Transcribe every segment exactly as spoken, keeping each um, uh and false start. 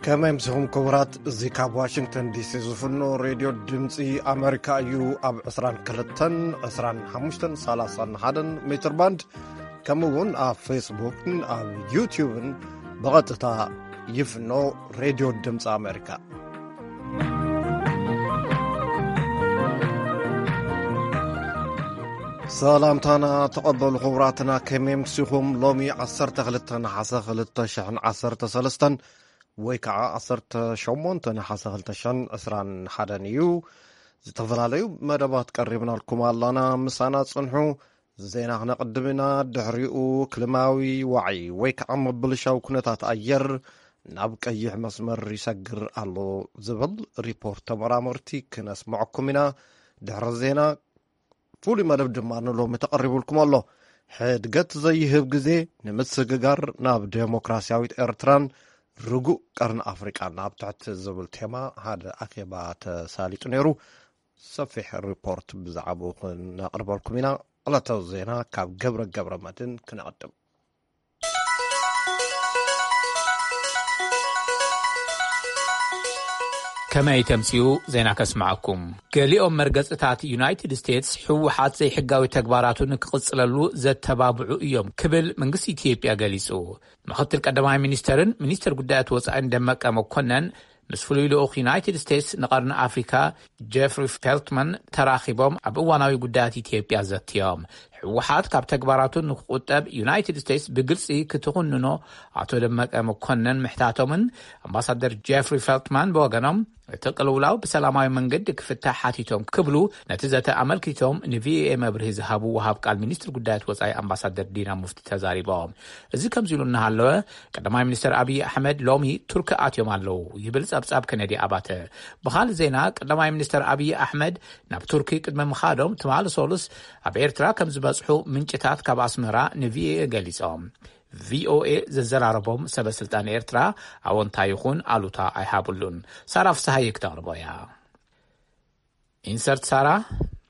كما يمسهم كبرات زي كاب واشنطن دي سي زفنو راديو دمسي أمريكا يو أب عسران كلتن عسران حمشتن سالاسان حدن متر باند كمون أب فيسبوك أب يوتيوب بغطتا يفنو راديو دمس أمريكا سلامتنا تقبل خبراتنا كما يمسهم لومي عصرت غلطن حسا غلطة شحن عصرت سلستن ويكعا عصرت شومونتن حسا غلطة شحن عسران حدنيو زتفلاليو مدبات قربنا لكم اللهنا مسانا صنحو زينا نقدمنا دحريقو كلماوي وعي ويكعا مبلشاو كنتات أير نابك أيح مسمر يسقر ألو زبل ريبورت مرامرتي كناس معكمنا دحر زينا فولي مدب دمانو لو متقربو لكم الله حدقت زي هب جزي نمتسققار ناب ديمقراسياويت إرتران رجوع قرن أفريقيا ناب تحت زبل تيما هذا أكيبات ساليت نيرو صفيح الريبورت بزعبو نقربو لكم هنا الله توزينا كاب قبر قبر مدن كنقدم كما يتمسيو زيناك اسمعكم قاليهم مرقصتات يونايتد ستيتس حوحات زي حقاوي تكباراتو نكقصللو زت تبابعو ايوم كبل منقس إثيوبيا قاليسو مخطر قدماء منسترن منستر قدات وصعين دمك مكونن مسفولي لأخ يونايتد ستيتس نقارن أفريكا جيفري فيلتمان تراخبهم أبواناوي قدات إثيوبيا زتيام حوحات كاب تكباراتو نقطب يونايتد ستيتس بقلسي كتغننو عطو دمك مكونن محتاتومن أمباسادر جيفري فيلتمان بوغنم تقلولاو بسلاماوي منقد كفتاحاتيتهم كبلو نتيجة أملكتهم نفي مبره زهابو وهاب قال منستر قدات وصاي أمباسادر دينا مفتي تزاريبهم إذا كم زيلونا هالو قدماء منستر أبي أحمد لومي ترك آتيوم هالو يبلس أبساب كندي أباته بخال زينا قدماء منستر أبي أحمد ناب تركي قدم مخادم تمال سولس أبي إرترا كم زبازحو من جتات كاب أسمرا نفي قاليسهم في او اي ززراربهم سبب سلطان إرترا أون تايخون ألوتا أيهابلون سارف سهيك تغربويا إنسرت سارة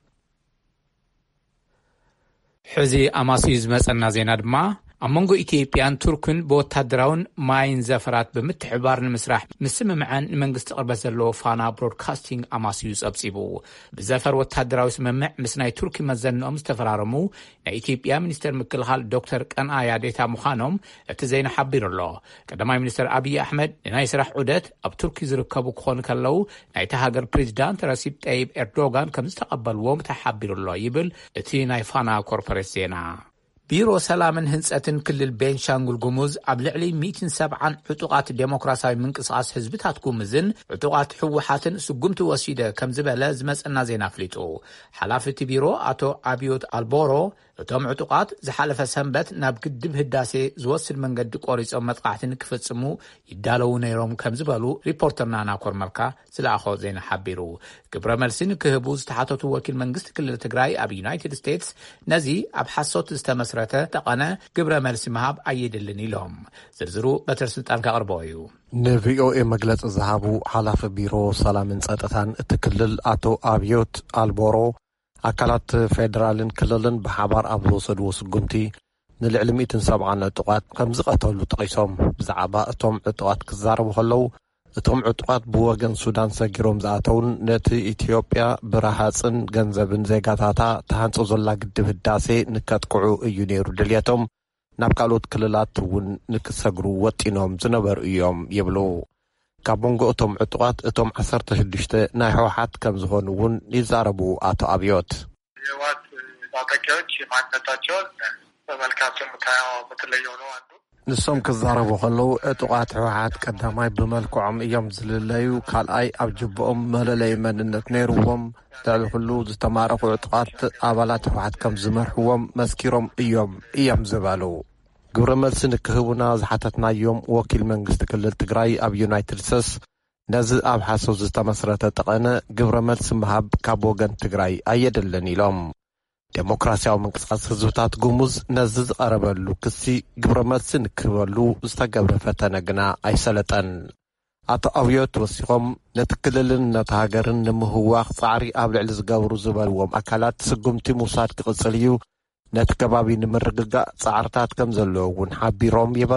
حزي أماسيز مسألنا زيناد ما أمونغو إثيوبيان تركن بوتادراون ماين زفرات بمتحبار المسرح مسمى معان منقص تقرب زلو فانا برودكاستينج أماسيوز أبسيبو بزفر وتادراو سممع مسناي تركي مزن أمس تفرارمو نا إثيوبيا منستر مكلخال دكتور كان آيا ديتا مخانم ابتزين حبير الله قدماء منستر أبي أحمد ناي سرح عدت أب تركي زركبو كون كاللو ناي تهاجر بريزيدانت رسيب تايب إردوغان كمز تقبل ووم تحبير الله يبل اتي ناي فانا كوربوريسينا بيرو سلامن هنسأتن كل البنشانغول جموز أبلعلي مئة وسبعة عطوقات الديمقراطية من قصاص حزبتها تكون مزن عطوقات حوحات سجمت وسيدة كم زبالة زمس النازين أفليتو حلافة بيرو أتو أبيوت البورو توم عطوقات زحالف سنبت ناب قدب هداسي زوصل من قد قوريس أو متقاعتين كفتسمو يدالو نيروم كم زبالو ريبورترنا ناكور مركا سلاخو زين حبيرو قبر ملسين كهبوز تحاتو وكيل منقست كل تقراي أب يونايتد ستيتس نزي أبحثوت استمسرته تقنا قبر ملسي مهاب أيدلني لهم زرزرو بتر سلطان كأربايو نفي او اي مجلس زهابو حلاف بيرو سلامن ساتتان تكلل أتو أبيوت البورو أكلات فيدرالين كللن بحبار أبلو صدو سجنتي نلعلم مئة وسبعة عطوقات خمس قتلوا تقيسهم بزعباء توم عطوقات كزاربو خلو توم عطوقات بوغن سودان سجروم زاتون نتي إثيوبيا براحاتن جنزبن زيغاتاتا تهانسو زولا قدب الداسي نكاتقعو يونيرو دلياتهم نابكالوت كللات ون نكساقرو واتينهم زنبر ايوم يبلو كابونغو اتوم عطوات اتوم عصرت شدشته ناي حوحات كم زهون ون يزاربو آتو أبيوت يوات باقاكيوش معناتاتشون بملكاتهم متاعو متليونو عندو نسوم كزاربو خلو عطوات حوحات كداماي بملكوعم ايام زللايو كالاي أبجبهم مللاي مننت نيروهم تعالو خلو زتمارقو عطوات آبالات حوحات كم زمرحوهم مسكيروم ايام ايام زبالو قبر ملسن كهبونا زحاتتنا يوم وكيل منقست كل تقراي أب يونايتد ستيتس نزل أب حاسو زستا مسرطة تقانا قبر ملسن مهاب كابوغن تقراي أيدلني لهم ديمقراسيا ومنقصقص حزبتات قموز نزل قربلو كسي قبر ملسن كبلو زتا قبر فتنقنا أي سلطان أتو أبيوت وسيقوم نتكللن نتهاجرن نمهواق صعري أبلع لزقاورو زبالوهم أكالات سقمتي موساد كغسليو نتكبابي نمرققا صعرتات كم زلو ونحابيروم يبل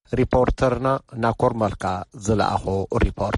ሪፖርተርና ናኮር መልካ ዝለኣኾ ሪፖርት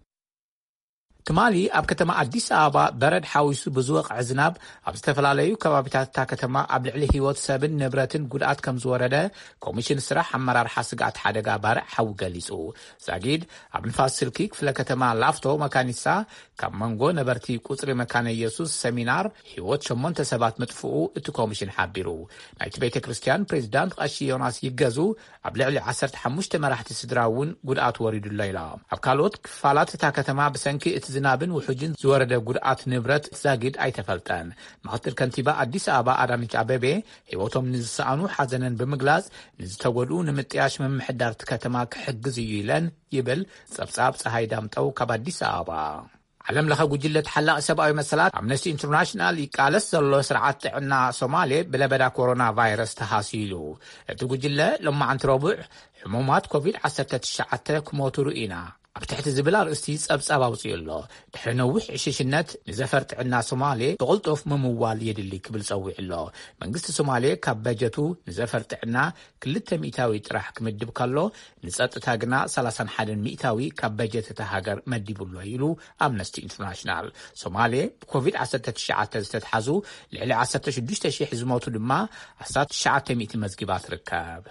ትማሊ ኣብ ከተማ አዲስ አበባ በረድ ሓዊሱ ብዙቕ ዝናብ ኣብ ዝተፈላለዩ ከባቢታት እታ ከተማ ኣብ ልዕሊ ህይወት ሰብን ንብረትን ጉድኣት ከም ዝወረደ ኮሚሽን ስራሕ ኣመራርሓ ስጋኣት ሓደጋ ባርዕ ሓዊ ገሊጹ ዛጊድ ኣብ ንፋስ ስልኪ ክፍለ ከተማ ላፍቶ መካኒሳ ካብ መንጎ ነበርቲ ቁፅሪ መካነ ኢየሱስ ሰሚናር ህይወት ሸሞንተ ሰባት መጥፍኡ እቲ ኮሚሽን ሓቢሩ ናይቲ ቤተ ክርስቲያን ፕሬዝዳንት ቀሺ ዮናስ ይገዙ ኣብ ልዕሊ ዓሰርተ ሓሙሽተ መራሕቲ ስድራ እውን ጉድኣት ወሪዱሎ ኢላ ኣብ ካልኦት ክፋላት እታ ከተማ ብሰንኪ እቲ ዝናብን ውሕጅን ዝወረደ ጉድኣት ንብረት ዛጊድ ኣይተፈልጠን ምክትል ከንቲባ አዲስ አበባ አዳነች አቤቤ ህይወቶም ንዝሰኣኑ ሓዘነን ብምግላጽ ንዝተጎድኡ ንምጥያሽ መምሕዳር እቲ ከተማ ክሕግዝ እዩ ኢለን ይብል ጸብጻብ ፀሃይ ዳምጠው ካብ አዲስ አበባ ዓለም ለኸ ጉጅለት ሓላቕ ሰብኣዊ መሰላት ኣምነስቲ ኢንተርናሽናል ይቃለስ ዘሎ ስርዓት ጥዕና ሶማሌ ብለበዳ ኮሮና ቫይረስ ተሃሲሉ እቲ ጉጅለ ሎማዓንቲ ረቡዕ ሕሙማት ኮቪድ ዓሰርተ ትሽዓተ ክሞቱ ርኢና ኣብ ትሕቲ ዝብል ኣርእስቲ ጸብጻብ ኣውፅኡ ኣሎ ድሕሪ ነዊሕ ዕሽሽነት ንዘፈር ጥዕና ሶማሌ ብቕልጡፍ ምምዋል የድሊ ክብል ፀዊዑ ኣሎ መንግስቲ ሶማሌ ካብ በጀቱ ንዘፈር ጥዕና ክልተ ሚእታዊ ጥራሕ ክምድብ ከሎ ንጸጥታ ግና ሰላሳ ሓደ ሚእታዊ ካብ በጀት እታ ሃገር መዲቡሎ ኢሉ ኣምነስቲ ኢንተርናሽናል ሶማሌ ብኮቪድ ዓሰርተ ትሽዓተ ዝተትሓዙ ልዕሊ ዓሰርተ ሽዱሽተ ሽሕ ዝሞቱ ድማ ዓሰርተ ትሽዓተ ሚእቲ መዝጊባ ትርከብ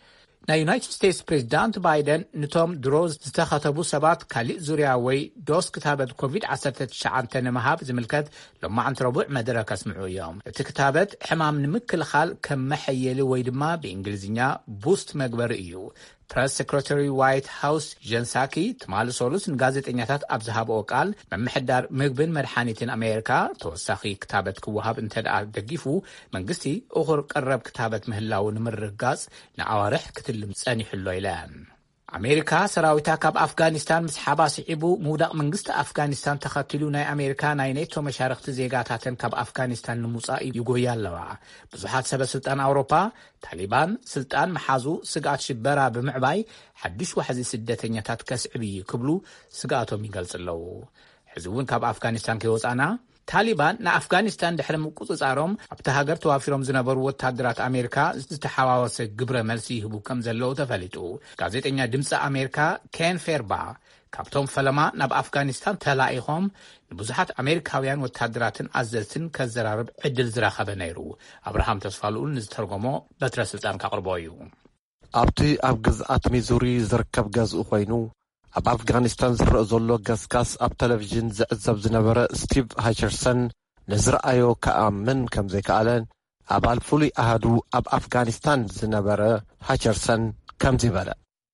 ናይ ዩናይትድ ስቴትስ ፕሬዝዳንት ባይደን ንቶም ድሮ ዝተኸተቡ ሰባት ካሊእ ዙርያ ወይ ዶስ ክታበት ኮቪድ ዓሰርተ ትሽዓተ ንምሃብ ዝምልከት ሎማዓንቲ ረቡዕ መደረ ከስምዑ እዮም እቲ ክታበት ሕማም ንምክልኻል ከም መሐየሊ ወይ ድማ ብእንግሊዝኛ ቡስት መግበሪ እዩ ፕሬስ ሴክሬታሪ ዋይት ሃውስ ጀን ሳኪ ትማሊ ሶሉስ ንጋዜጠኛታት ኣብ ዝሃብኦ ቃል መምሕዳር ምግብን መድሓኒትን ኣሜሪካ ተወሳኺ ክታበት ክወሃብ እንተደኣ ደጊፉ መንግስቲ እኹር ቀረብ ክታበት ምህላው ንምርጋጽ ንኣዋርሕ ክትልም ጸኒሕሎ ኢለን ኣሜሪካ ሰራዊታ ካብ ኣፍጋኒስታን ምስ ሓባ ስዒቡ ምውዳቕ መንግስቲ ኣፍጋኒስታን ተኸትሉ ናይ ኣሜሪካ ናይ ኔቶ መሻርክቲ ዜጋታትን ካብ ኣፍጋኒስታን ንምውፃእ ይጎያ ኣለዋ ብዙሓት ሰበስልጣን ኣውሮፓ ታሊባን ስልጣን መሓዙ ስጋኣት ሽበራ ብምዕባይ ሓድሽ ዋሕዚ ስደተኛታት ከስዕብ እዩ ክብሉ ስጋኣቶም ይገልጽ ኣለዉ ሕዚ እውን ካብ ኣፍጋኒስታን ከይወፃና ታሊባን ንኣፍጋኒስታን ድሕሪ ምቁፅጻሮም ኣብቲ ሃገር ተዋፊሮም ዝነበሩ ወታደራት ኣሜሪካ ዝተሓዋወሰ ግብረ መልሲ ይህቡ ከም ዘለዉ ተፈሊጡ ጋዜጠኛ ድምፂ ኣሜሪካ ኬን ፌርባ ካብቶም ፈለማ ናብ ኣፍጋኒስታን ተላኢኾም ንብዙሓት ኣሜሪካውያን ወታደራትን ኣዘዝትን ከዘራርብ ዕድል ዝረኸበ ነይሩ ኣብርሃም ተስፋልኡል ንዝተርጎሞ በትረ ስልጣን ካቕርቦ እዩ ኣብቲ ኣብ ግዝኣት ሚዙሪ ዝርከብ ገዝኡ ኮይኑ ኣብ ኣፍጋኒስታን ዝረአ ዘሎ ገስጋስ ኣብ ቴሌቪዥን ዝዕዘብ ዝነበረ ስቲቭ ሃቸርሰን ንዝረኣዮ ከኣምን ከም ዘይከኣለን ኣባል ፍሉይ ኣሃዱ ኣብ ኣፍጋኒስታን ዝነበረ ሃቸርሰን ከምዚ በለ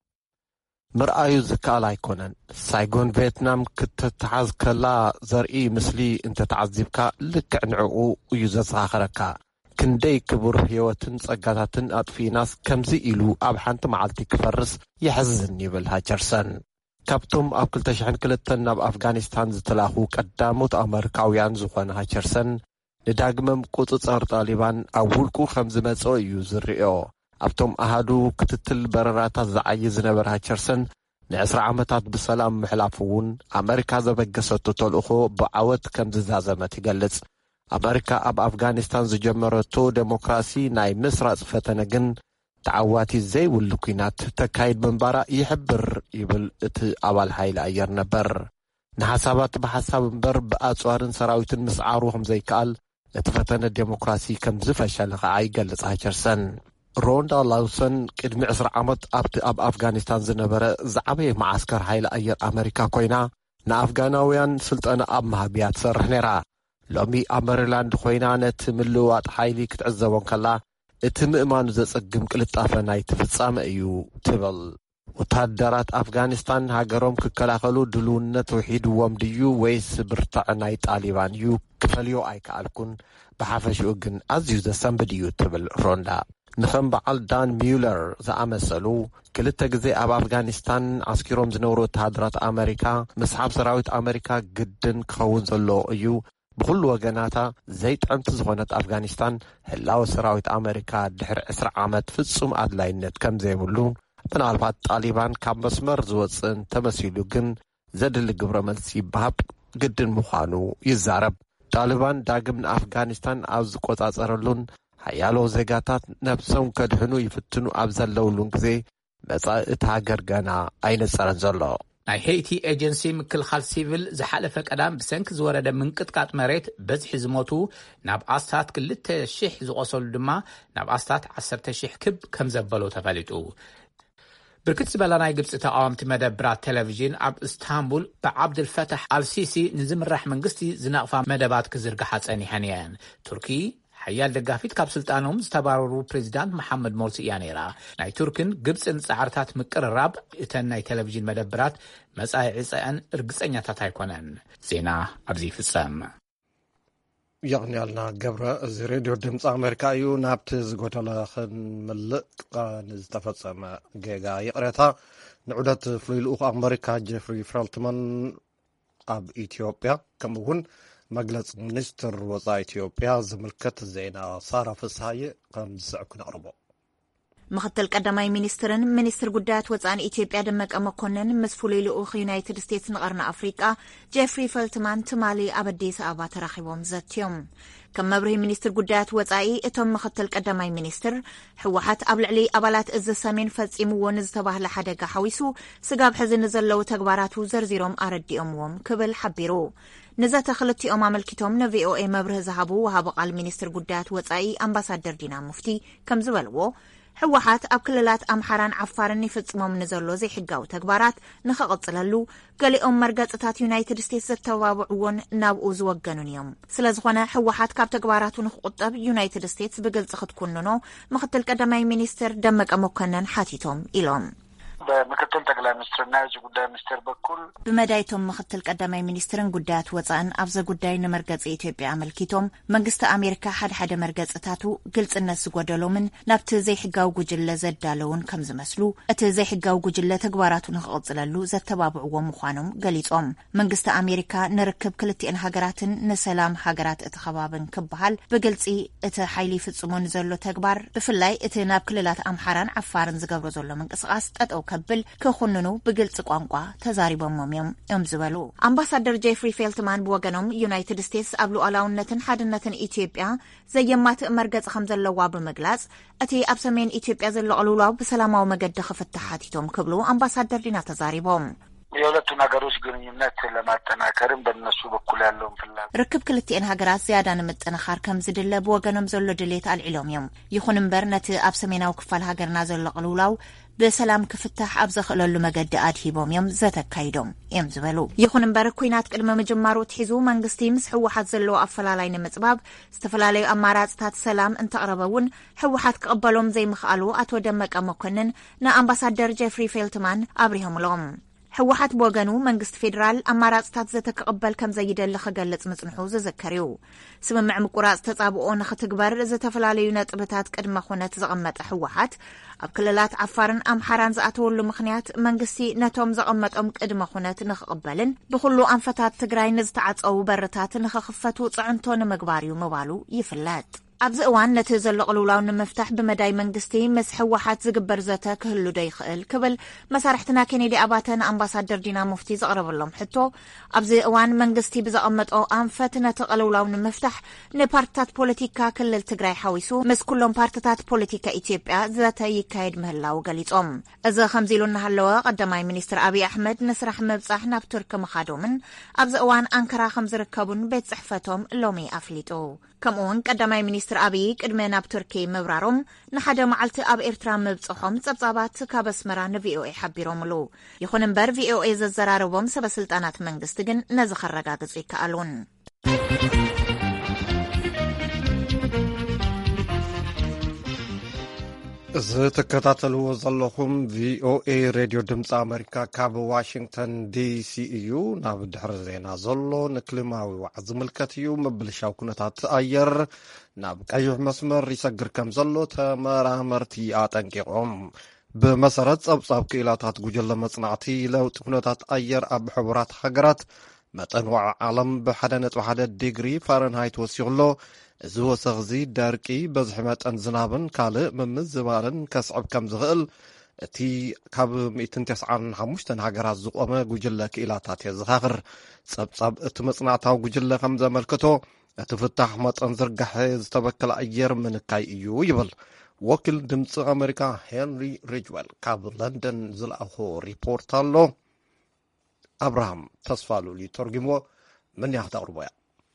ምርኣዩ ዝከኣል ኣይኮነን ሳይጎን ቪየትናም ክትተሓዝ ከላ ዘርኢ ምስሊ እንተተዓዚብካ ልክዕ ንዕኡ እዩ ዘዘኻኽረካ ክንደይ ክቡር ህይወትን ጸጋታትን ኣጥፊናስ ከምዚ ኢሉ ኣብ ሓንቲ መዓልቲ ክፈርስ ይሕዝን ይብል ሃቸርሰን ካብቶም ኣብ ክልተ ሽሕን ክልተን ናብ ኣፍጋኒስታን ዝተላኹ ቀዳሞት ኣሜሪካውያን ዝኾነ ሃቸርሰን ንዳግመም ቁፅጻር ጣሊባን ኣብ ውልቁ ከም ዝመጽ እዩ ዝርአዮ ኣብቶም ኣሃዱ ክትትል በረራታት ዝዓይ ዝነበረ ሃቸርሰን ንዕስራ ዓመታት ብሰላም ምሕላፍ እውን ኣሜሪካ ዘበገሰቶ ተልእኾ ብዓወት ከም ዝዛዘመት ይገልጽ ኣሜሪካ ኣብ ኣፍጋኒስታን ዝጀመረቶ ዴሞክራሲ ናይ ምስራፅ ፈተነ ግን ተዓዋቲ ዘይብሉ ኩናት ተካይድ ምንባራ ይሕብር ይብል እቲ ኣባል ሓይሊ ኣየር ነበር ንሓሳባት ብሓሳብ እምበር ብኣፅዋርን ሰራዊትን ምስዓሩ ከም ዘይከኣል እቲ ፈተነ ዴሞክራሲ ከም ዝፈሸለ ከዓ ይገልጽ ሃቸርሰን ሮንዳ ላውሰን ቅድሚ ዕስራ ዓመት ኣብቲ ኣብ ኣፍጋኒስታን ዝነበረ ዝዓበየ ማዓስከር ሓይሊ ኣየር ኣሜሪካ ኮይና ንኣፍጋናውያን ስልጠና ኣብ ማህብያ ትሰርሕ ነይራ ሎሚ ኣብ ሜሪላንድ ኮይና ነቲ ምልውዋጥ ሓይሊ ክትዕዘቦን ከላ እቲ ምእማኑ ዘጸግም ቅልጣፈ ናይ ትፍጻመ እዩ ትብል ወታደራት ኣፍጋኒስታን ሃገሮም ክከላኸሉ ድልውነት ውሒድዎም ድዩ ወይስ ብርታዕ ናይ ጣሊባን እዩ ክፈልዮ ኣይከኣልኩን ብሓፈሽኡ ግን ኣዝዩ ዘሰንብድ እዩ ትብል ሮንዳ ንኸም በዓል ዳን ሚውለር ዝኣመሰሉ ክልተ ግዜ ኣብ ኣፍጋኒስታን ዓስኪሮም ዝነበሩ ወታደራት ኣሜሪካ ምስሓብ ሰራዊት ኣሜሪካ ግድን ክኸውን ዘሎ እዩ ብኩሉ ወገናታ ዘይጥዕምቲ ዝኾነት ኣፍጋኒስታን ህላዊ ሰራዊት ኣሜሪካ ድሕሪ ዕስራ ዓመት ፍጹም ኣድላይነት ከም ዘይብሉ ምናልባት ጣሊባን ካብ መስመር ዝወፅን ተመሲሉ ግን ዘድሊ ግብረ መልሲ ይበሃብ ግድን ምዃኑ ይዛረብ ጣሊባን ዳግም ንኣፍጋኒስታን ኣብ ዝቆጻጸረሉን ሓያሎ ዜጋታት ነብሶም ከድሕኑ ይፍትኑ ኣብ ዘለውሉን ግዜ መጻኢ እቲ ሃገር ገና ኣይነጸረን ዘሎ ናይ ሄይቲ ኤጀንሲ ምክልኻል ሲቪል ዝሓለፈ ቀዳም ብሰንኪ ዝወረደ ምንቅጥቃጥ መሬት በዝሒ ዝሞቱ ናብ ኣስታት ክልተ ሽሕ ዝቆሰሉ ድማ ናብ ኣስታት ዓሰርተ ሽሕ ክብ ከም ዘበሉ ተፈሊጡ ብርክት ዝበላ ናይ ግብፂ ተቃዋምቲ መደብራት ቴሌቪዥን ኣብ እስታንቡል ብዓብድልፈታሕ አልሲሲ ንዝምራሕ መንግስቲ ዝነቕፋ መደባት ክዝርግሓ ጸኒሐን እየን ቱርኪ ሓያል ደጋፊት ካብ ስልጣኖም ዝተባረሩ ፕሬዚዳንት መሐመድ ሞርሲ እያ ነይራ ናይ ቱርክን ግብፅን ጻዕርታት ምቅርራብ እተን ናይ ቴሌቪዥን መደብራት መጻኢ ዕፀአን እርግጸኛታት ኣይኮነን ዜና ኣብዚ ፍጸም ያቕኒያልና ገብረ እዚ ሬድዮ ድምፂ ኣሜሪካ እዩ ናብቲ ዝጎደለ ክንምልእ ንዝተፈጸመ ጌጋ ይቕረታ ንዑደት ፍሉይ ልኡኽ ኣሜሪካ ጀፍሪ ፌልትማን ኣብ ኢትዮጵያ ከምኡውን መግለጽ ሚኒስትር ወጻኢ ኢትዮጵያ ዝምልከት ዜና ሳራ ፍስሓየ ከም ዝስዕብ ክነቕርቦ ምክትል ቀዳማይ ሚኒስትርን ሚኒስትር ጉዳያት ወጻኢ ኢትዮጵያ ደመቀ መኮንን ምስ ፍሉይ ልኡኽ ዩናይትድ ስቴትስ ንቐርኒ ኣፍሪቃ ጀፍሪ ፌልትማን ትማሊ ኣብ ኣዲስ ኣበባ ተራኺቦም ዘትዮም ከም መብርሂ ሚኒስትር ጉዳያት ወጻኢ እቶም ምክትል ቀዳማይ ሚኒስትር ሕወሓት ኣብ ልዕሊ ኣባላት እዚ ሰሜን ፈጺምዎ ንዝተባህለ ሓደጋ ሓዊሱ ስጋብ ሕዚ ንዘለዉ ተግባራቱ ዘርዚሮም ኣረዲኦምዎም ክብል ሓቢሩ نزات خلتيኦም ኣመልኪቶም ንቪኦኤ መብርህ ዝሃቡ ወሃቢ ቃል ሚኒስትር ጉዳያት ወጻኢ ኣምባሳደር ዲና ሙፍቲ ከም ዝበልዎ ሕወሓት ኣብ ክልላት ኣምሓራን ዓፋርን ይፍጽሞም ንዘሎ ዘይሕጋዊ ተግባራት ንኸቕጽለሉ ገሊኦም መርገጽታት ዩናይትድ ስቴትስ ዘተባብዕዎን ናብኡ ዝወገኑን እዮም ስለዝኾነ ሕወሓት ካብ ተግባራቱ ንኽቁጠብ ዩናይትድ ስቴትስ ብግልጽ ክትኩንኖ ምክትል ቀዳማይ ሚኒስትር ደመቀ መኮንን ሓቲቶም ኢሎም በምክትል ጠቅላይ ሚኒስትርና የውጭ ጉዳይ ሚኒስትር በኩል ብመዳይቶም ምክትል ቀዳማይ ሚኒስትርን ጉዳያት ወጻእን ኣብዘ ጉዳይ ንመርገጽ ኢትዮጵያ ኣመልኪቶም መንግስቲ ኣሜሪካ ሓደ ሓደ መርገጽታቱ ግልጽነት ዝጎደሎምን ናብቲ ዘይሕጋዊ ጉጅለ ዘዳለውን ከም ዝመስሉ እቲ ዘይሕጋዊ ጉጅለ ተግባራቱ ንኽቕጽለሉ ዘተባብዕዎ ምዃኖም ገሊጾም መንግስቲ ኣሜሪካ ንርክብ ክልቲአን ሃገራትን ንሰላም ሃገራት እቲ ከባብን ክበሃል ብግልጺ እቲ ሓይሊ ፍጽሙን ዘሎ ተግባር ብፍላይ እቲ ናብ ክልላት ኣምሓራን ዓፋርን ዝገብሮ ዘሎ ምንቅስቓስ ጠጠው ብል ከኹንኑ ብግልጽ ቋንቋ ተዛሪቦሞም እዮም ዝበሉ ኣምባሳደር ጀፍሪ ፌልትማን ብወገኖም ዩናይትድ ስቴትስ ኣብ ሉዓላውነትን ሓድነትን ኢትዮጵያ ዘየማትእ መርገጽ ከም ዘለዋ ብምግላጽ እቲ ኣብ ሰሜን ኢትዮጵያ ዘሎ ቅልውላው ብሰላማዊ መገዲ ክፍታሕ ሓቲቶም ክብሉ ኣምባሳደር ዲና ተዛሪቦም የሁለቱ ሀገሮች ግንኙነት ለማጠናከርም በእነሱ በኩል ያለውን ፍላጎት ርክብ ክልቲአን ሃገራት ዝያዳ ንምጥንኻር ከም ዝድለ ብወገኖም ዘሎ ድሌት አልዒሎም እዮም ይኹን እምበር ነቲ ኣብ ሰሜናዊ ክፋል ሃገርና ዘሎ ቅልውላው بسلام كفتح أبزخ للو مجد أدهيبهم يوم زتكايدهم يوم زبلو يخون مبارك كوينات قدم مجمارو تحيزو منغستي مسحو واحد زلو أفلالين متسباب استفلالي أمارات تات سلام انت قربون حوحات قبلهم زي مخالو أتو دمك أمكنن نا أمباسادر جيفري فيلتمان أبريهم لهم حوحات بوغانو منغست فيدرال أمارات تات زتقبل كم زيدا لخجلت مصنحو زذكريو سممع مقراص تطابقو نختكبر زتفلالي نطبتات قدم خونت زقمت حوحات ኣብ ክልላት ዓፋርን ኣምሓራን ዝኣተወሉ ምኽንያት መንግስቲ ነቶም ዘቐመጦም ቅድመ ኹነት ንኽቕበልን ብኩሉ ኣንፈታት ትግራይ ንዝተዓፀው በርታት ንኽኽፈቱ ጽዕንቶ ንምግባር እዩ ምባሉ ይፍለጥ ኣብዚ እዋን ነቲ ዘሎ ቅልውላው ንምፍታሕ ብመዳይ መንግስቲ ምስ ሕወሓት ዝግበር ዘተ ክህሉ ዶ ይኽእል ክብል መሳርሕትና ኬኔዲ ኣባተን ኣምባሳደር ዲና ሙፍቲ ዘቕረበሎም ሕቶ ኣብዚ እዋን መንግስቲ ብዘቐመጦ ኣንፈት ነቲ ቅልውላው ንምፍታሕ ንፓርቲታት ፖለቲካ ክልል ትግራይ ሓዊሱ ምስ ኩሎም ፓርቲታት ፖለቲካ ኢትዮጵያ ዘተ ይካየድ ምህላው ገሊጾም እዚ ከምዚ ኢሉ እናሃለወ ቀዳማይ ሚኒስትር ኣብይ ኣሕመድ ንስራሕ ምብጻሕ ናብ ቱርክ ምኻዶምን ኣብዚ እዋን ኣንካራ ከም ዝርከቡን ቤት ጽሕፈቶም ሎሚ ኣፍሊጡ ከምኡውን ቀዳማይ ሚኒስትር ኣብይ ቅድመ ናብ ቱርኪ ምብራሮም ንሓደ መዓልቲ ኣብ ኤርትራ ምብጽሖም ጸብጻባት ካብ ኣስመራ ንቪኦኤ ሓቢሮምሉ ይኹን እምበር ቪኦኤ ዘዘራረቦም ሰበስልጣናት መንግስቲ ግን ነዚ ከረጋግጹ ይከኣሉን እዚ ተከታተልዎ ዘለኹም ቪኦኤ ሬድዮ ድምፂ ኣሜሪካ ካብ ዋሽንግተን ዲሲ እዩ ናብ ድሕሪ ዜና ዘሎ ንክልማዊ ዋዕ ዝምልከት እዩ ምብልሻው ኩነታት ኣየር ናብ ቀይሕ መስመር ይሰግር ከም ዘሎ ተመራመርቲ ኣጠንቂቖም ብመሰረት ጸብጻብ ክኢላታት ጉጅለ መጽናዕቲ ለውጢ ኩነታት ኣየር ኣብ ሕቡራት ሃገራት መጠን ዋዕ ዓለም ብሓደ ነጥቢ ሓደ ዲግሪ ፋረንሃይት ወሲኹሎ እዚ ወሰኽዚ ደርቂ በዝሒ መጠን ዝናብን ካልእ ምምዝባልን ከስዕብ ከም ዝኽእል እቲ ካብ መቶ ተስዓን ሓሙሽተ ሃገራት ዝቆመ ጉጅለ ክኢላታት የዘኻኽር ጸብጻብ እቲ መጽናዕታዊ ጉጅለ ከም ዘመልክቶ እትፍታሕ መጠን ዝርጋሐ ዝተበከለ ኣየር ምንካይ እዩ ይብል ወኪል ድምፂ ኣሜሪካ ሄንሪ ሪጅዌል ካብ ለንደን ዝለኣኾ ሪፖርት ኣሎ። ኣብርሃም ተስፋሉሊ ተርጊሞ ምን ያኽተቕርቦያ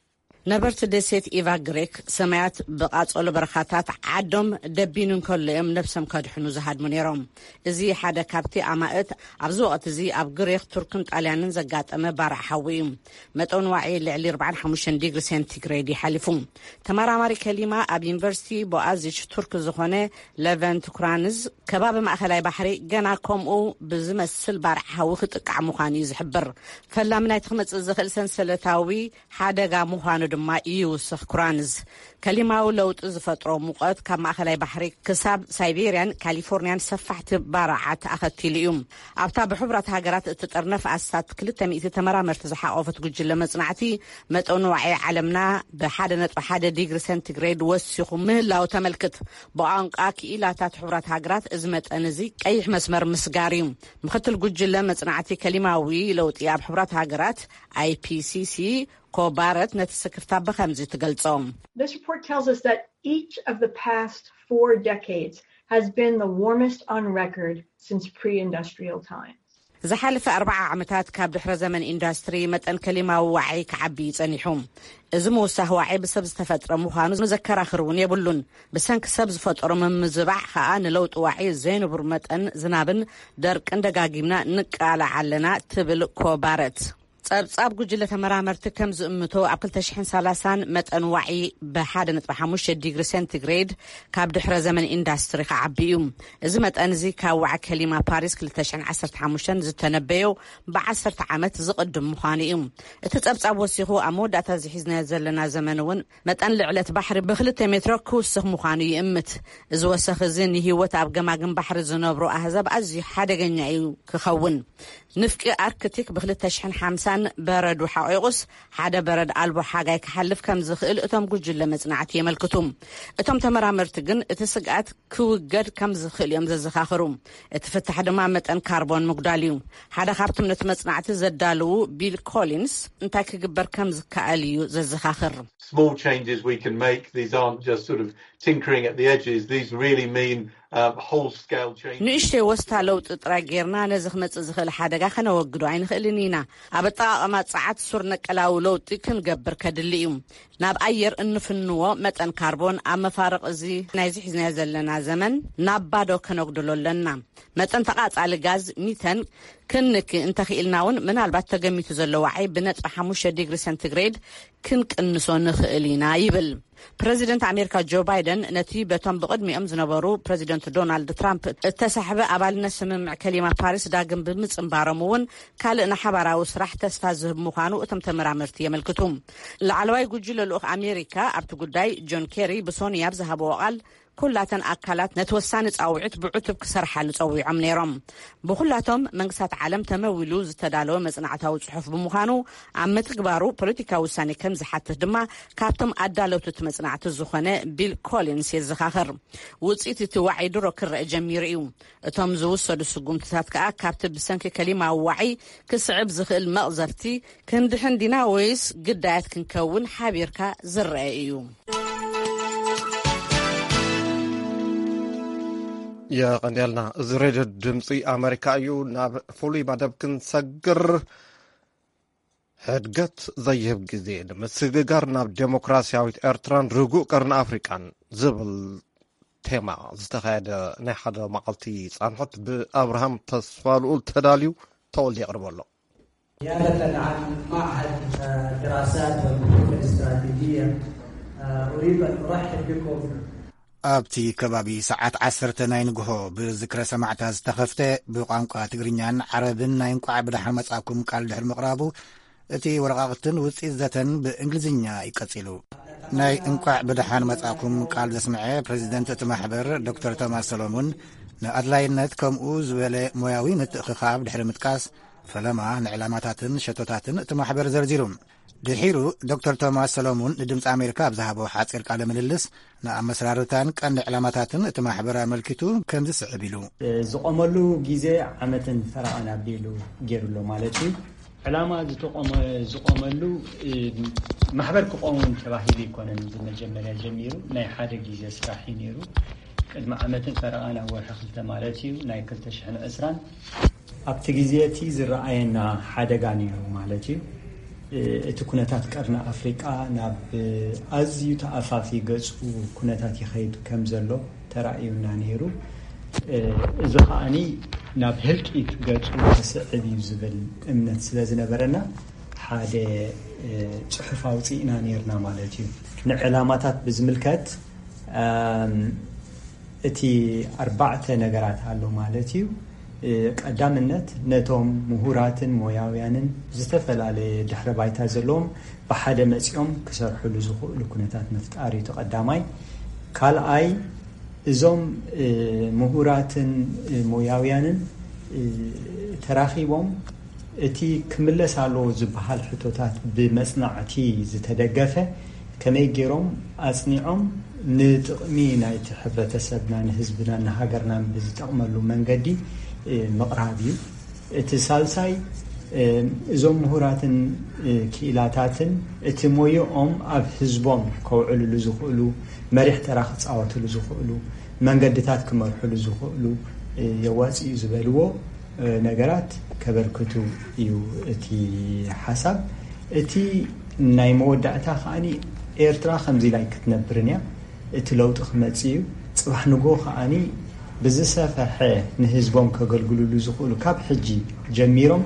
ነበርቲ ደሴት ኢቫ ግሬክ ሰማያት ብቃጸሎ በረኻታት ዓዶም ደቢኑን ከለዮም ነፍሰም ከድሕኑ ዝሃድሙ ነይሮም። እዚ ሓደ ካብቲ ኣማእት ኣብዚ ወቕቲ እዚ ኣብ ግሬክ ቱርክን ጣልያንን ዘጋጠመ ባርዕ ሓዊ እዩ። መጠን ዋዒ ልዕሊ ኣርባዕን ሓሙሽተን ዲግሪ ሴንቲግሬድ ይሓሊፉ። ተመራማሪ ከሊማ ኣብ ዩኒቨርሲቲ ቦኣዚች ቱርክ ዝኾነ ሌቨንት ኩራንዝ ከባቢ ማእኸላይ ባሕሪ ገና ከምኡ ብዝመስል ባርዕ ሓዊ ክጥቃዕ ምዃኑ እዩ ዝሕብር። ፈላሚ ናይ ትኽመፅእ ዝኽእል ሰንሰለታዊ ሓደጋ ምዃኑ ድማ ይውስኽ ኩራንዝ። ከሊማዊ ለውጢ ዝፈጥሮ ሙቐት ካብ ማእኸላይ ባሕሪ ክሳብ ሳይቤርያን ካሊፎርንያን ሰፋሕቲ ባርዓት ኣኸቲሉ እዩ። ኣብታ ብሕቡራት ሃገራት እትጠርነፍ ኣስታት ክልተ ሚእቲ ተመራመርቲ ዝሓቆፈት ጉጅለ መጽናዕቲ መጠኑ ዋዒ ዓለምና ብሓደ ነጥቢ ሓደ ዲግሪ ሴንቲግሬድ ወሲኹ ምህላው ተመልክት። ብቋንቋ ክኢላታት ሕቡራት ሃገራት እዚ መጠን እዚ ቀይሕ መስመር ምስጋር እዩ። ምክትል ጉጅለ መጽናዕቲ ከሊማዊ ለውጢ ኣብ ሕቡራት ሃገራት አይ ፒ ሲ ሲ ኮባረት ነቲ ስክርታ ብኸምዚ ትገልጾም። This report tells us that each of the past four decades has been the warmest on record since pre-industrial times. ዝሓለፈ ኣርባዓ ዓመታት ካብ ድሕረ ዘመን ኢንዱስትሪ መጠን ከሊማዊ ዋዒ ክዓቢ ይጸኒሑ። እዚ ምውሳኽ ዋዒ ብሰብ ዝተፈጥረ ምዃኑ መዘከራኽር እውን የብሉን። ብሰንኪ ሰብ ዝፈጠሮ ምምዝባዕ ከዓ ንለውጢ ዋዒ ዘይንቡር መጠን ዝናብን ደርቅን ደጋጊምና ንቃላ ዓለና ትብል ኮባረት። ጸብጻብ ጉጅለ ተመራመርቲ ከም ዝእምቶ ኣብ ክልተ ሽሕን ሰላሳን መጠን ዋዒ ብሓደ ነጥቢ ሓሙሽተ ዲግሪ ሴንቲግሬድ ካብ ድሕረ ዘመን ኢንዱስትሪ ክዓቢ እዩ። እዚ መጠን እዚ ካብ ዋዒ ከሊማ ፓሪስ ክልተ ሽሕን ዓሰርተ ሓሙሽተን ዝተነበዮ ብዓሰርተ ዓመት ዝቕድም ምዃኑ እዩ። እቲ ጸብጻብ ወሲኹ ኣብ መወዳእታ ዝሒዝናዮ ዘለና ዘመን እውን መጠን ልዕለት ባሕሪ ብክልተ ሜትሮ ክውስኽ ምዃኑ ይእምት። እዚ ወሰኺ እዚ ንህይወት ኣብ ገማግም ባሕሪ ዝነብሩ ኣህዛብ ኣዝዩ ሓደገኛ እዩ ክኸውን። ንፍቂ ኣርክቲክ ብክልተ ሽሕን ሓምሳን በረዱ ሓቂቁስ ሓደ በረድ ኣልቦ ሓጋይ ክሓልፍ ከም ዝኽእል እቶም ጉጅለ መጽናዕቲ የመልክቱ። እቶም ተመራመርቲ ግን እቲ ስግኣት ክውገድ ከም ዝኽእል እዮም ዘዘኻኽሩ። እቲ ፍታሕ ድማ መጠን ካርቦን ምጉዳል እዩ። ሓደ ካብቶም ነቲ መጽናዕቲ ዘዳልዉ ቢል ኮሊንስ እንታይ ክግበር ከም ዝከኣል እዩ ዘዘኻኽር። Small changes we can make. These aren't just sort of tinkering at the edges. These really mean um, whole-scale changes. ንእሽተይ ወስታ ለውጢ ጥራይ ጌርና ነዚ ክመጽእ ዝኽእል ሓደጋ ከነወግዶ ኣይንኽእልን ኢና። ኣብ ኣጠቓቕማ ጸዓት ሱር ነቀላዊ ለውጢ ክንገብር ከድሊ እዩ። ናብ ኣየር እንፍንዎ መጠን ካርቦን ኣብ መፋርቕ እዚ ናይ ዝሒዝናዮ ዘለና ዘመን ናብ ባዶ ከነጉድሎ ኣለና። መጠን ተቓጻሊ ጋዝ ሚተን ክንክ እንተኽኢልና እውን ምናልባት ተገሚቱ ዘሎ ዋዒ ብነጥቢ ሓሙሽተ ዲግሪ ሴንቲግሬድ ክንቅንሶ ንኽእል ኢና ይብል። ፕሬዚደንት ኣሜሪካ ጆ ባይደን ነቲ በቶም ብቕድሚኦም ዝነበሩ ፕሬዚደንት ዶናልድ ትራምፕ እተሳሕበ ኣባልነት ስምምዕ ከሊማ ፓሪስ ዳግም ብምጽምባሮም እውን ካልእ ንሓባራዊ ስራሕ ተስፋ ዝህብ ምዃኑ እቶም ተመራመርቲ የመልክቱ። ላዕለዋይ ጉጅለ ልኡኽ ኣሜሪካ ኣብቲ ጉዳይ ጆን ኬሪ ብሶንያ ብዝሃበዎ ቃል ኩላተን ኣካላት ነቲ ወሳኒ ጻውዒት ብዕቱብ ክሰርሓሉ ጸዊዖም ነይሮም። ብኩላቶም መንግስታት ዓለም ተመዊሉ ዝተዳለወ መጽናዕታዊ ጽሑፍ ብምዃኑ ኣብ ምትግባሩ ፖለቲካዊ ውሳኔ ከም ዝሓትት ድማ ካብቶም ኣዳለውቲ እቲ መጽናዕቲ ዝኾነ ቢል ኮሊንስ የዘኻኽር። ውፅኢት እቲ ዋዒ ድሮ ክርአ ጀሚሩ እዩ። እቶም ዝውሰዱ ስጉምትታት ከዓ ካብቲ ብሰንኪ ከሊማዊ ዋዒ ክስዕብ ዝኽእል መቕዘፍቲ ክንድሕን ዲና ወይስ ግዳያት ክንከውን ሓቢርካ ዝርአ እዩ። የቀንዲያልና እዚ ሬድዮ ድምፂ ኣሜሪካ እዩ። ናብ ፍሉይ መደብ ክንሰግር ሕድገት ዘይህብ ግዜ ንምስግጋር ናብ ዴሞክራሲያዊት ኤርትራን ርጉእ ቀርኒ ኣፍሪቃን ዝብል ቴማ ዝተኻየደ ናይ ሓደ መዓልቲ ጻንሖት ብኣብርሃም ተስፋልኡል ተዳልዩ ተወልዲ የቕርበ ኣሎ። زيادة عن معهد دراسات والبحوث الاستراتيجية أريد أن أرحب بكم. ኣብቲ ከባቢ ሰዓት ዓሰርተ ናይ ንግሆ ብዝክረ ሰማዕታ ዝተኸፍተ ብቋንቋ ትግርኛን ዓረብን ናይ እንቋዕ ብድሓን መጻኩም ቃል ድሕሪ ምቕራቡ እቲ ወረቓቕትን ውፅኢት ዘተን ብእንግሊዝኛ ይቀጺሉ። ናይ እንቋዕ ብድሓን መጻኩም ቃል ዘስምዐ ፕሬዚደንት እቲ ማሕበር ዶክተር ቶማስ ሰሎሙን ንኣድላይነት ከምኡ ዝበለ ሞያዊ ምትእኽኻብ ድሕሪ ምጥቃስ ፈለማ ንዕላማታትን ሸቶታትን እቲ ማሕበር ዘርዚሩ። ድሒሩ ዶክተር ቶማስ ሰሎሙን ንድምፂ ኣሜሪካ ኣብ ዝሃቦ ሓፂር ቃለ ምልልስ ንኣመስራርታን ቀንዲ ዕላማታትን እቲ ማሕበር ኣመልኪቱ ከም ዝስዕብ ኢሉ ዝቆመሉ ግዜ ዓመትን ፈረቓን ኣቢሉ ገይሩሎ ማለት እዩ። علامات تقوم زقوملو محبر كقوم تباهيلي كونن بالمجمريا جميرو ناي حاجه جيزه سراحي نيرو قد ما عمتن فرقانا ورخ التمالتيو ناي كلتشحن اسران ابت جيزيتي زراينا حادغا نيرو مالتي اتو كنتات قرنا افريقا ناب ازيو تافافي غصو كنتات يخيد كمزلو ترايونا نيرو زخاني ناب هلكيت غصو تسعبي زبل امنت سلازنبرنا حاده صحفاوصينا نيرنا مالتي نعلاماتات بزملكت اتي اربعه نغرات አሉ مالتي ቀዳምነት ነቶም ምሁራትን ሞያውያንን ዝተፈላለ ድሕረ ባይታ ዘሎም በሓደ መጽኦም ክሰርሕሉ ዝኽእሉ ኩነታት መፍጣሪ ተቀዳማይ ካልኣይ እዞም ምሁራትን ሞያውያንን ተራኺቦም እቲ ክምለሳሎ ዝበሃል ሕቶታት ብመጽናዕቲ ዝተደገፈ ከመይ ገይሮም ኣጽኒዖም ንጥቕሚ ናይቲ ሕብረተሰብና ንህዝብና ንሃገርና ብዝጠቕመሉ መንገዲ مقرابي اتصالساي زوم مهوراتن كيلاتاتن اتمويوم اب حزبهم كوعلو لزخلو مريح تراخ صاوتلو زخلو منقدتات كمرحلو زخلو يواسي زبلو نغرات كبركتو يو اتي حسب اتي ناي مودعتا خاني ايرترا خمزي لاي كتنبرنيا اتي لو تخمصيو صباح نغو خاني بزسفح نهزبهم كغلغلو زخلو كاب حجي جميرهم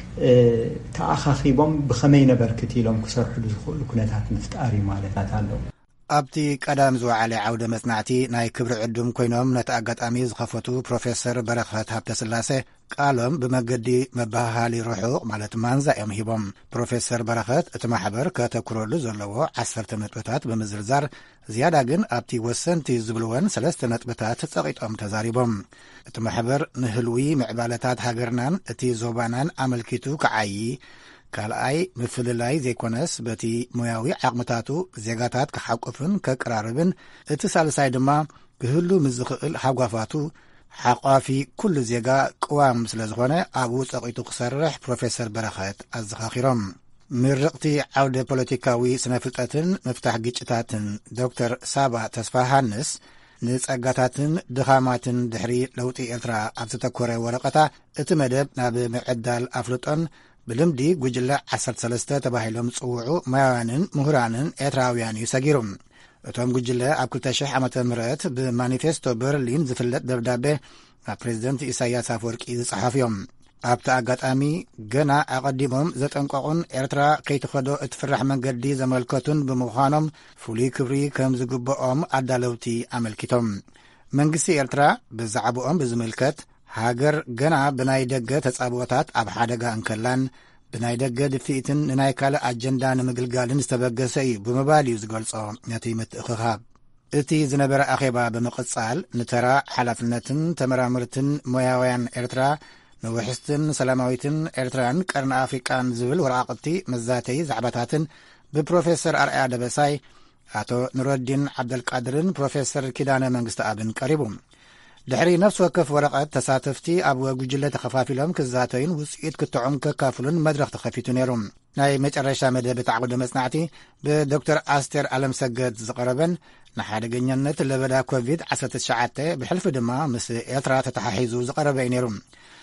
تاخخيبهم بخمين بركتيلهم كسرحلو زخلو كنتات مفتاري مالتات አለው ኣብቲ ቀዳም ዝወዓለ ዓውደ መጽናዕቲ ናይ ክብሪ ዕዱም ኮይኖም ነቲ ኣጋጣሚ ዝኸፈቱ ፕሮፌሰር በረኸት ሃብተስላሴ ቃሎም ብመገዲ መባሃሊ ርሑቕ ማለት ማንዛ እዮም ሂቦም ፕሮፌሰር በረኸት እቲ ማሕበር ከተኩረሉ ዘለዎ ዓሰርተ ነጥብታት ብምዝርዛር ዝያዳ ግን ኣብቲ ወሰንቲ ዝብልወን ሰለስተ ነጥብታት ጸቂጦም ተዛሪቦም እቲ ማሕበር ንህልዊ ምዕባለታት ሃገርናን እቲ ዞባናን ኣመልኪቱ ከዓይ ካልኣይ ምፍልላይ ዘይኮነስ በቲ ሞያዊ ዓቕምታቱ ዜጋታት ክሓቁፍን ከቀራርብን እቲ ሳልሳይ ድማ ክህሉ ምዝኽእል ሓጓፋቱ ሓቋፊ ኩሉ ዜጋ ቅዋም ስለ ዝኾነ ኣብኡ ጸቂጡ ክሰርሕ ፕሮፌሰር በረኸት ኣዘኻኺሮም ምርቕቲ ዓውደ ፖለቲካዊ ስነ ፍልጠትን ምፍታሕ ግጭታትን ዶክተር ሳባ ተስፋሃንስ ንጸጋታትን ድኻማትን ድሕሪ ለውጢ ኤርትራ ኣብ ዝተኰረ ወረቐታ እቲ መደብ ናብ ምዕዳል ኣፍልጦን ብልምዲ ጉጅለ ዓሰርተ ሰለስተ ተባሂሎም ጽውዑ ማያውያንን ምሁራንን ኤርትራውያን ይሰጊሩም እቶም ጉጅለ ኣብ ክልተ ሽሕ ዓመተ ምህረት ብማኒፌስቶ በርሊን ዝፍለጥ ደብዳቤ ናብ ፕሬዚደንት ኢሳያስ ኣፈወርቂ ዝጸሓፍዮም ኣብቲ ኣጋጣሚ ገና ኣቐዲሞም ዘጠንቀቑን ኤርትራ ከይትኸዶ እትፍራሕ መንገዲ ዘመልከቱን ብምዃኖም ፍሉይ ክብሪ ከም ዝግብኦም ኣዳለውቲ ኣመልኪቶም መንግስቲ ኤርትራ ብዛዕባኦም ብዝምልከት ሃገር ገና ብናይ ደገ ተጻብኦታት ኣብ ሓደጋ እንከላን ብናይ ደገ ድፊኢትን ንናይ ካልእ ኣጀንዳ ንምግልጋልን ዝተበገሰ እዩ ብምባል እዩ ዝገልጾ ነቲ ምትእኽኻብ እቲ ዝነበረ ኣኼባ ብምቕጻል ንተራ ሓላፍነትን ተመራምርትን ሞያውያን ኤርትራ ንውሕስትን ሰላማዊትን ኤርትራን ቀርኒ ኣፍሪቃን ዝብል ወረቓቕቲ መዛተይ ዛዕባታትን ብፕሮፌሰር ኣርኣያ ደበሳይ ኣቶ ኑረዲን ዓብደልቃድርን ፕሮፌሰር ኪዳነ መንግስቲ ኣብን ቀሪቡ ድሕሪ ነፍሲ ወከፍ ወረቐት ተሳተፍቲ ኣብ ጉጅለ ተኸፋፊሎም ክዛተዩን ውፅኢት ክትዖም ከካፍሉን መድረኽ ተኸፊቱ ነይሩ ናይ መጨረሻ መደብ ዓውደ መጽናዕቲ ብዶክተር ኣስቴር ኣለምሰገድ ዝቐረበን ንሓደገኛነት ለበዳ ኮቪድ ዓሰርተ ትሽዓተ ብሕልፊ ድማ ምስ ኤርትራ ተተሓሒዙ ዝቐረበ እዩ ነይሩ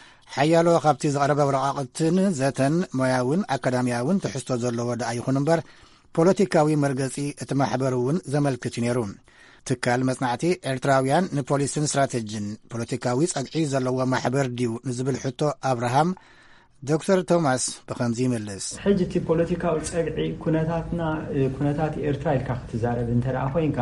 ሓያሎ ካብቲ ዝቐረበ ወረቓቕትን ዘተን ሞያውን ኣካዳምያውን ትሕዝቶ ዘለዎ ደኣ ይኹን እምበር ፖለቲካዊ መርገጺ እቲ ማሕበር እውን ዘመልክት እዩ ነይሩ ትካል መጽናዕቲ ኤርትራውያን ንፖሊስን ስትራቴጅን ፖለቲካዊ ጸግዒ ዘለዎ ማሕበር ድዩ ንዝብል ሕቶ ኣብርሃም ዶክተር ቶማስ ብኸምዚ ይመልስ ሕጂ እቲ ፖለቲካዊ ጸግዒ ኩነታትና ኩነታት ኤርትራ ኢልካ ክትዛረብ እንተደኣ ኮይንካ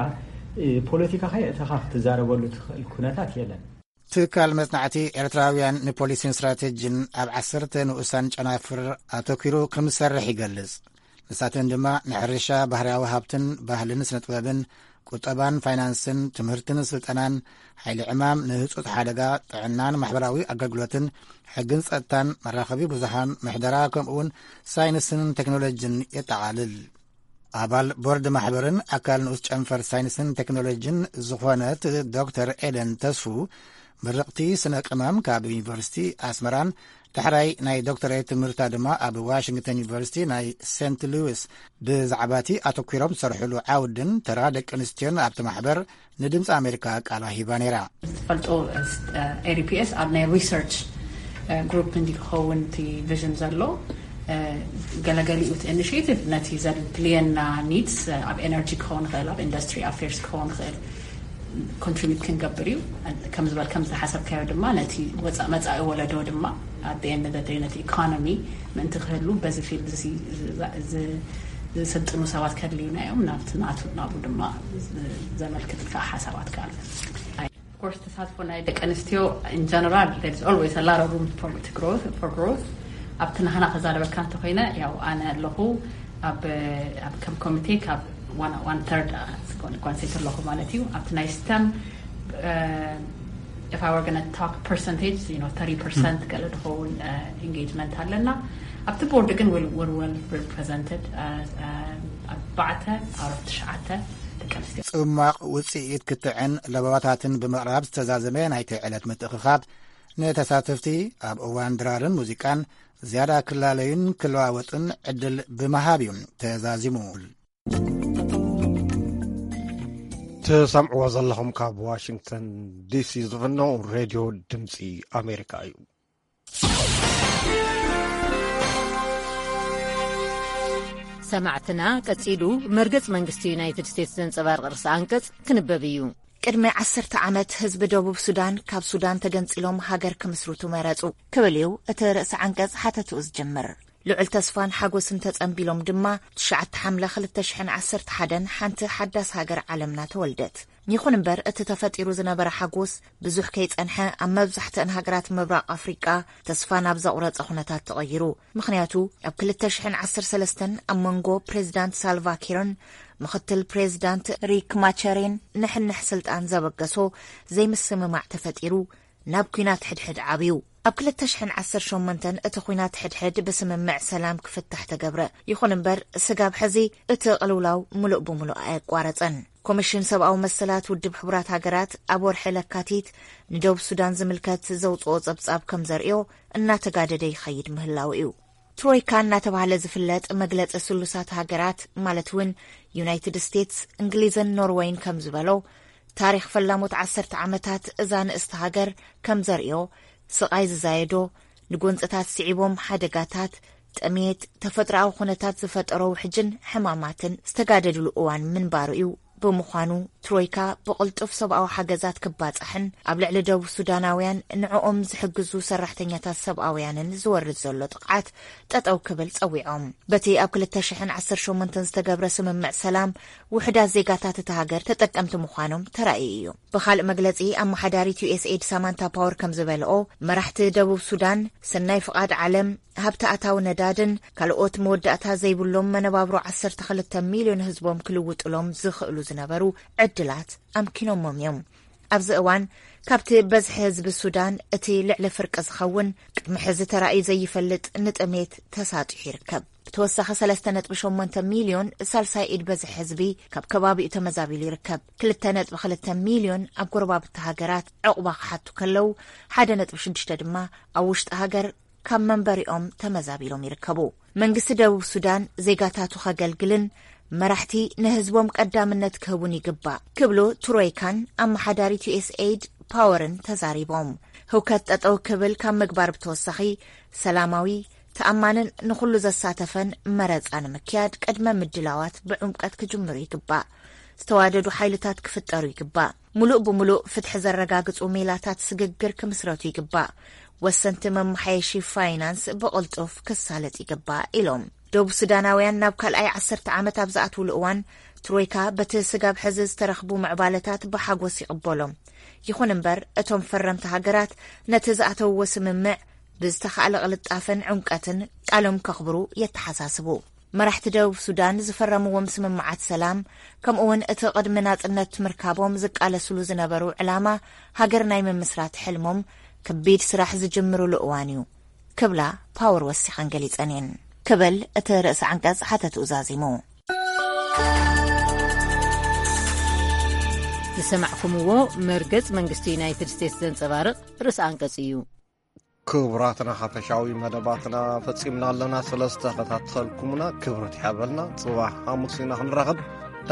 ፖለቲካ ኸይእተኻ ክትዛረበሉ ትኽእል ኩነታት የለን ትካል መጽናዕቲ ኤርትራውያን ንፖሊስን ስትራቴጅን ኣብ ዓሰርተ ንኡሳን ጨናፍር ኣተኪሩ ከም ዝሰርሕ ይገልጽ ንሳተን ድማ ንሕርሻ ባህርያዊ ሃብትን ባህልን ስነ ጥበብን ቁጠባን ፋይናንስን ትምህርትን ስልጠናን ሓይሊ ዕማም ንህፁፅ ሓደጋ ጥዕናን ማሕበራዊ ኣገልግሎትን ሕግን ጸጥታን መራኸቢ ብዙሓን ምሕደራ ከምኡውን ሳይንስን ቴክኖሎጅን የጠቓልል ኣባል ቦርድ ማሕበርን ኣካል ንኡስ ጨንፈር ሳይንስን ቴክኖሎጅን ዝኾነት ዶክተር ኤደን ተስፉ ምርቕቲ ስነ ቅመም ካብ ዩኒቨርሲቲ ኣስመራን ተሕራይ ናይ ዶክተሬት ትምህርታ ድማ ኣብ ዋሽንግተን ዩኒቨርሲቲ ናይ ሴንት ሉዊስ ብዛዕባቲ ኣተኲሮም ዝሰርሕሉ ዓውድን ተራ ደቂ ኣንስትዮን ኣብቲ ማሕበር ንድምፂ ኣሜሪካ ቃላ ሂባ ነይራ ፈልጦ ኤሪፒኤስ ኣብ ናይ ሪሰርች ግሩፕ እንዲክኸውን እቲ ቪዥን ዘሎ ገለገሊኡ እቲ ኢኒሽቲቭ ነቲ ዘድልየና ኒድስ ኣብ ኤነርጂ ክኸውን ይኽእል ኣብ ኢንዱስትሪ ኣፌርስ ክኸውን ይኽእል ኮንትሪቢዩት ክንገብር እዩ ከም ዝበል ከም ዝሓሰብካዮ ድማ ነቲ መጻኢ ወለዶ ድማ ኣብ ኤንድ ኦፍ ዘ ዴይ ነቲ ኢኮኖሚ ምእንቲ ክህሉ በዚ ፊልድ ዝሰልጥኑ ሰባት ከድልዩና እዮም ናብቲ ናብኡ ድማ ዘመልክት ከዓ ሓሳባት ካለ course ተሳትፎ ናይ ደቂ ኣንስትዮ in general there is always a lot of room for growth for growth ኣብቲ ንሕና ክዛረበካ እንተኮይነ ያው ኣነ ኣለኹ ኣብ ኣብ ከም ኮሚቴ ካብ one one third consider ኣለኹ ማለት እዩ ኣብቲ ናይ ስtem if I were going to talk percentage you know thirty percent ገለ ድኸውን engagement ኣለና ኣብቲ ቦርድ ግን will well represented as ኣርባዕተ out of ትሽዓተ ጽማቕ ውጽኢት ክትዕን ለባባታትን ብምቕራብ ዝተዛዘመ ናይቲ ዕለት ምትእኽኻብ ነተሳተፍቲ ኣብ እዋን ድራርን ሙዚቃን ዝያዳ ክላለዩን ክለዋወጥን ዕድል ብምሃብ እዩ ተዛዚሙ ትሰምዕዎ ዘለኹም ካብ ዋሽንግተን ዲሲ ዝፍኖ ሬድዮ ድምፂ ኣሜሪካ እዩ ሰማዕትና ቀጺሉ መርገጽ መንግስቲ ዩናይትድ ስቴትስ ዘንጸባርቕ ርእሲ አንቀጽ ክንበብ እዩ ቅድሚ ዓሰርተ ዓመት ህዝቢ ደቡብ ሱዳን ካብ ሱዳን ተገንጽሎም ሃገር ክምስርቱ መረጹ ክብል እዩ እቲ ርእሲ አንቀጽ ሓተትኡ ዝጅምር ልዑል ተስፋን ሓጎስን ተጸንቢሎም ድማ ትሽዓተ ሐምለ ክልተ ሽሕን ዓሰርተ ሓደ ሓንቲ ሓዳስ ሃገር ዓለምና ተወልደት ይኹን እምበር እቲ ተፈጢሩ ዝነበረ ሓጎስ ብዙሕ ከይጸንሐ ኣብ መብዛሕትአን ሃገራት ምብራቕ ኣፍሪቃ ተስፋ ናብ ዘቑረጸ ኩነታት ተቐይሩ ምኽንያቱ ኣብ ክልተ ሽሕን ዓሰርተ ሰለስተ ኣብ መንጎ ፕሬዚዳንት ሳልቫኪርን ምኽትል ፕሬዚዳንት ሪክ ማቸሬን ንሕንሕ ስልጣን ዘበገሶ ዘይምስምማዕ ተፈጢሩ ናብ ኩናት ሕድሕድ ዓብዩ ኣብ ክልተ ሽሕን ዓሰርተ ሸሞንተ እቲ ኩናት ሕድሕድ ብስምምዕ ሰላም ክፍታሕ ተገብረ ይኹን እምበር ስጋብ ሕዚ እቲ ቅልውላው ሙሉእ ብምሉእ ኣየቋረፀን ኮሚሽን ሰብኣዊ መሰላት ውድብ ሕቡራት ሃገራት ኣብ ወርሒ ለካቲት ንደቡብ ሱዳን ዝምልከት ዘውፅኦ ጸብጻብ ከም ዘርእዮ እናተጋደደ ይኸይድ ምህላው እዩ ትሮይካ እናተባህለ ዝፍለጥ መግለፂ ስሉሳት ሃገራት ማለት እውን ዩናይትድ ስቴትስ እንግሊዝን ኖርዌይን ከም ዝበሎ ታሪክ ፈላሞት ዓሰርተ ዓመታት እዛ ንእስቲ ሃገር ከም ዘርእዮ ስቃይ ዝዛየዶ ንጎንፅታት ስዒቦም ሓደጋታት ጠሜት ተፈጥራዊ ኩነታት ዝፈጠሮ ውሕጅን ሕማማትን ዝተጋደድሉ እዋን ምንባሩ እዩ ብምዃኑ ትሮይካ ብቕልጡፍ ሰብኣዊ ሓገዛት ክባፅሕን ኣብ ልዕሊ ደቡብ ሱዳናውያን ንዕኦም ዝሕግዙ ሰራሕተኛታት ሰብኣውያንን ዝወርድ ዘሎ ጥቕዓት ጠጠው ክብል ፀዊዖም በቲ ኣብ ክልተ ሽሕን ዓሰርተ ሸሞንተ ዝተገብረ ስምምዕ ሰላም ውሕዳት ዜጋታት እቲ ሃገር ተጠቀምቲ ምዃኖም ተራእዩ እዩ ብኻልእ መግለፂ ኣመሓዳሪት ዩኤስኤድ ሳማንታ ፓወር ከም ዝበልኦ መራሕቲ ደቡብ ሱዳን ሰናይ ፍቓድ ዓለም ሃብቲ ኣታዊ ነዳድን ካልኦት መወዳእታ ዘይብሎም መነባብሮ ዓሰርተ ክልተ ሚልዮን ህዝቦም ክልውጥሎም ዝኽእሉ ዝነበሩ ዕድላት ኣምኪኖሞም እዮም ኣብዚ እዋን ካብቲ በዝሒ ህዝቢ ሱዳን እቲ ልዕሊ ፍርቂ ዝኸውን ቅድሚ ሕዚ ተራእዩ ዘይፈልጥ ንጥሜት ተሳጢሑ ይርከብ ብተወሳኺ ሰለስተ ነጥቢ ሸሞንተ ሚልዮን ሳልሳይ ኢድ በዝሒ ህዝቢ ካብ ከባቢኡ ተመዛቢሉ ይርከብ ክልተ ነጥቢ ክልተ ሚልዮን ኣብ ጎረባብቲ ሃገራት ዕቑባ ክሓቱ ከለው ሓደ ነጥቢ ሽዱሽተ ድማ ኣብ ውሽጢ ሃገር ካብ መንበሪኦም ተመዛቢሎም ይርከቡ መንግስቲ ደቡብ ሱዳን ዜጋታቱ ከገልግልን መራሕቲ ንህዝቦም ቀዳምነት ክህቡን ይግባእ ክብሉ ትሮይካን ኣመሓዳሪት ዩኤስኤድ ፓወርን ተዛሪቦም ህውከት ጠጠው ክብል ካብ ምግባር ብተወሳኺ ሰላማዊ ተኣማንን ንኹሉ ዘሳተፈን መረፃ ንምክያድ ቅድመ ምድላዋት ብዕምቀት ክጅምሩ ይግባእ ዝተዋደዱ ሓይልታት ክፍጠሩ ይግባእ ሙሉእ ብምሉእ ፍትሒ ዘረጋግፁ ሜላታት ስግግር ክምስረቱ ይግባእ ወሰንቲ መማሓየሺ ፋይናንስ ብቕልጡፍ ክሳለጥ ይግባእ ኢሎም ደቡብ ሱዳናውያን ናብ ካልኣይ ዓሰርተ ዓመት ኣብ ዝኣትውሉ እዋን ትሮይካ በቲ ስጋብ ሕዚ ዝተረኽቡ ምዕባለታት ብሓጎስ ይቕበሎም ይኹን እምበር እቶም ፈረምቲ ሃገራት ነቲ ዝኣተውዎ ስምምዕ ብዝተኻእለ ቅልጣፍን ዕምቀትን ቃሎም ከኽብሩ የተሓሳስቡ መራሕቲ ደቡብ ሱዳን ዝፈረምዎም ስምምዓት ሰላም ከምኡውን እቲ ቅድሚ ናጽነት ምርካቦም ዝቃለስሉ ዝነበሩ ዕላማ ሃገር ናይ ምምስራት ሕልሞም ከቢድ ስራሕ ዝጅምሩሉ እዋን እዩ ክብላ ፓወር ወሲኸን ገሊፀን እየን ክብል እቲ ርእሲ ዓንቀጽ ሓተትኡ ዛዚሙ ዝሰማዕኩምዎ መርገጽ መንግስቲ ዩናይትድ ስቴትስ ዘንጸባርቕ ርእሲ አንቀጽ እዩ ክቡራትና ሓፈሻዊ መደባትና ፈጺምና ኣለና ሰለስተ ከታተልኩምና ክብረት ይሓበልና ጽባሕ ሐሙስ ኢና ክንራኸብ